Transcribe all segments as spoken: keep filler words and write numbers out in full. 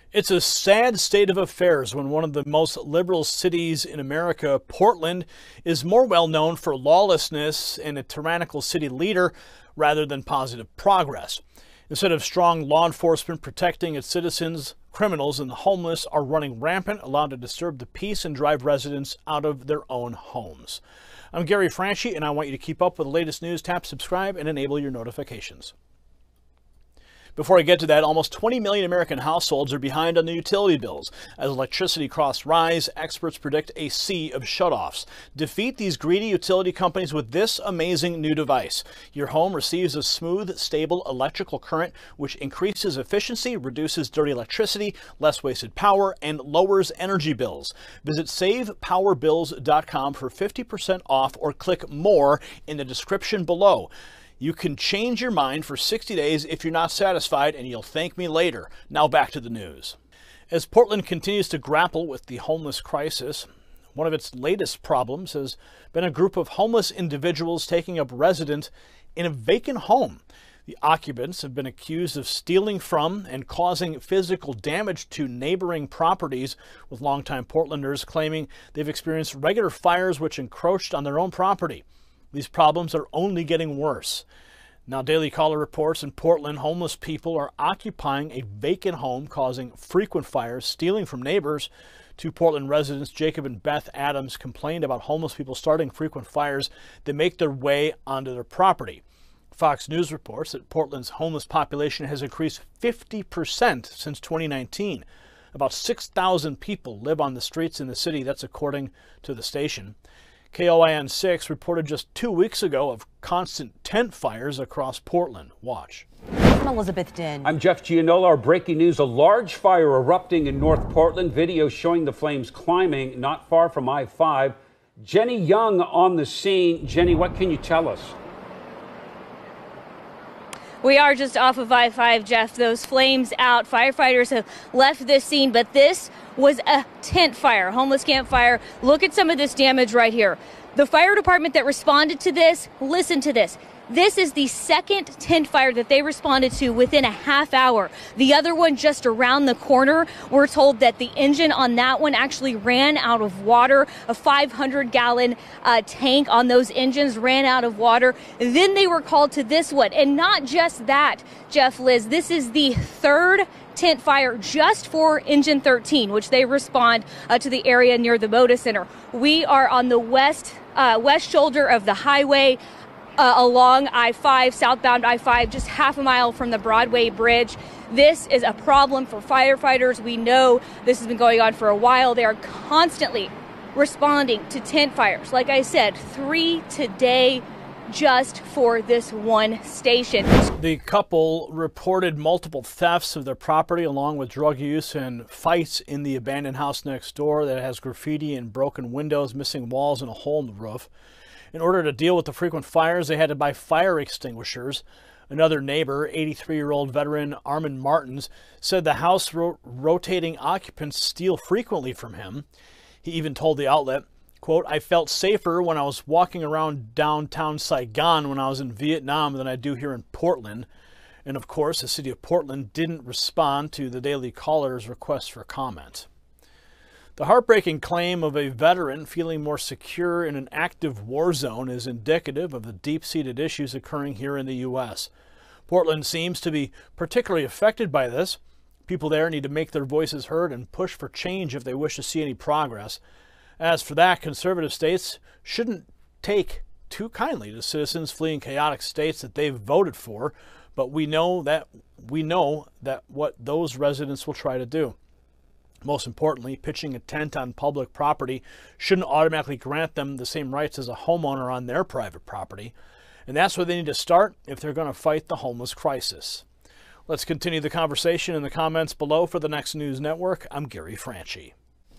It's a sad state of affairs when one of the most liberal cities in America, Portland, is more well known for lawlessness and a tyrannical city leader rather than positive progress. Instead of strong law enforcement protecting its citizens, criminals and the homeless are running rampant, allowed to disturb the peace and drive residents out of their own homes. I'm Gary Franchi, and I want you to keep up with the latest news. Tap subscribe and enable your notifications. Before I get to that, almost twenty million American households are behind on the utility bills. As electricity costs rise, experts predict a sea of shutoffs. Defeat these greedy utility companies with this amazing new device. Your home receives a smooth, stable electrical current, which increases efficiency, reduces dirty electricity, less wasted power, and lowers energy bills. Visit save power bills dot com for fifty percent off or click more in the description below. You can change your mind for sixty days if you're not satisfied, and you'll thank me later. Now back to the news. As Portland continues to grapple with the homeless crisis, one of its latest problems has been a group of homeless individuals taking up residence in a vacant home. The occupants have been accused of stealing from and causing physical damage to neighboring properties, with longtime Portlanders claiming they've experienced regular fires which encroached on their own property. These problems are only getting worse. Now, Daily Caller reports in Portland, homeless people are occupying a vacant home, causing frequent fires, stealing from neighbors. Two Portland residents, Jacob and Beth Adams, complained about homeless people starting frequent fires that make their way onto their property. Fox News reports that Portland's homeless population has increased fifty percent since twenty nineteen. About six thousand people live on the streets in the city. That's according to the station. K O I N six reported just two weeks ago of constant tent fires across Portland. Watch. I'm Elizabeth Din. I'm Jeff Gianola. Our breaking news: a large fire erupting in North Portland. Video showing the flames climbing not far from I five. Jenny Young on the scene. Jenny, what can you tell us? We are just off of I five, Jeff. Those flames out. Firefighters have left this scene, but this was a tent fire, homeless campfire. Look at some of this damage right here. The fire department that responded to this, listen to this. This is the second tent fire that they responded to within a half hour. The other one just around the corner, we're told that the engine on that one actually ran out of water. A five hundred gallon uh, tank on those engines ran out of water. Then they were called to this one. And not just that, Jeff, Liz, this is the third tent fire just for Engine thirteen, which they respond uh, to the area near the Moda Center. We are on the west, uh, west shoulder of the highway. Uh, along I five, southbound I five, just half a mile from the Broadway Bridge. This is a problem for firefighters. We know this has been going on for a while. They are constantly responding to tent fires. Like I said, three today just for this one station. The couple reported multiple thefts of their property along with drug use and fights in the abandoned house next door that has graffiti and broken windows, missing walls, and a hole in the roof. In order to deal with the frequent fires, they had to buy fire extinguishers. Another neighbor, eighty-three-year-old veteran Armand Martins, said the house ro- rotating occupants steal frequently from him. He even told the outlet, quote, "I felt safer when I was walking around downtown Saigon when I was in Vietnam than I do here in Portland." And of course, the city of Portland didn't respond to the Daily Caller's request for comment. The heartbreaking claim of a veteran feeling more secure in an active war zone is indicative of the deep-seated issues occurring here in the U S. Portland seems to be particularly affected by this. People there need to make their voices heard and push for change if they wish to see any progress. As for that, conservative states shouldn't take too kindly to citizens fleeing chaotic states that they've voted for, but we know that we know that what those residents will try to do. Most importantly, pitching a tent on public property shouldn't automatically grant them the same rights as a homeowner on their private property. And that's where they need to start if they're going to fight the homeless crisis. Let's continue the conversation in the comments below. For the Next News Network, I'm Gary Franchi.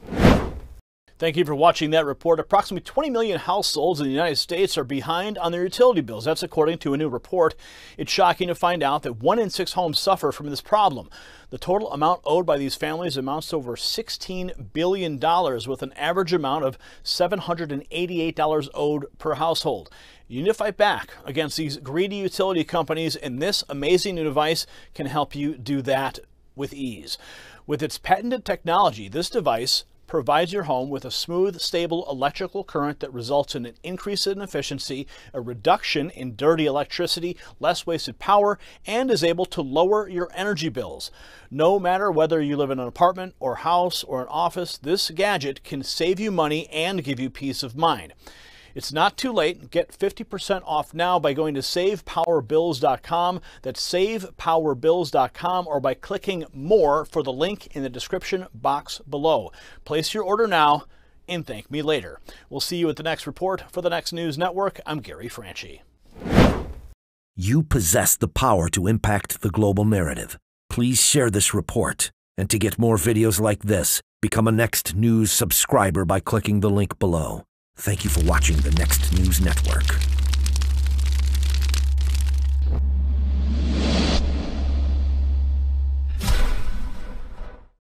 Thank you for watching that report. Approximately twenty million households in the United States are behind on their utility bills. That's according to a new report. It's shocking to find out that one in six homes suffer from this problem. The total amount owed by these families amounts to over sixteen billion dollars, with an average amount of seven hundred eighty-eight dollars owed per household. You need to fight back against these greedy utility companies, and this amazing new device can help you do that with ease. With its patented technology, this device provides your home with a smooth, stable electrical current that results in an increase in efficiency, a reduction in dirty electricity, less wasted power, and is able to lower your energy bills. No matter whether you live in an apartment or house or an office, this gadget can save you money and give you peace of mind. It's not too late. Get fifty percent off now by going to save power bills dot com. That's save power bills dot com, or by clicking more for the link in the description box below. Place your order now and thank me later. We'll see you at the next report. For the Next News Network, I'm Gary Franchi. You possess the power to impact the global narrative. Please share this report. And to get more videos like this, become a Next News subscriber by clicking the link below. Thank you for watching the Next News Network.